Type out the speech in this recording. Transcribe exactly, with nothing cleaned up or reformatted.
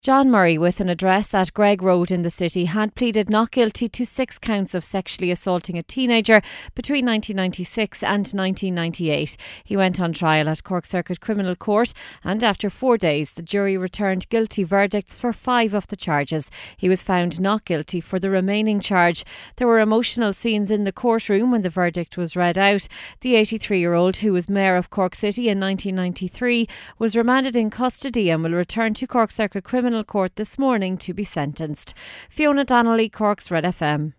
John Murray, with an address at Gregg Road in the city, had pleaded not guilty to six counts of sexually assaulting a teenager between nineteen ninety-six and nineteen ninety-eight. He went on trial at Cork Circuit Criminal Court, and after four days the jury returned guilty verdicts for five of the charges. He was found not guilty for the remaining charge. There were emotional scenes in the courtroom when the verdict was read out. The eighty-three-year-old, who was Mayor of Cork City in nineteen ninety-three, was remanded in custody and will return to Cork Circuit Criminal Court this morning to be sentenced. Fiona Donnelly, Cork's Red F M.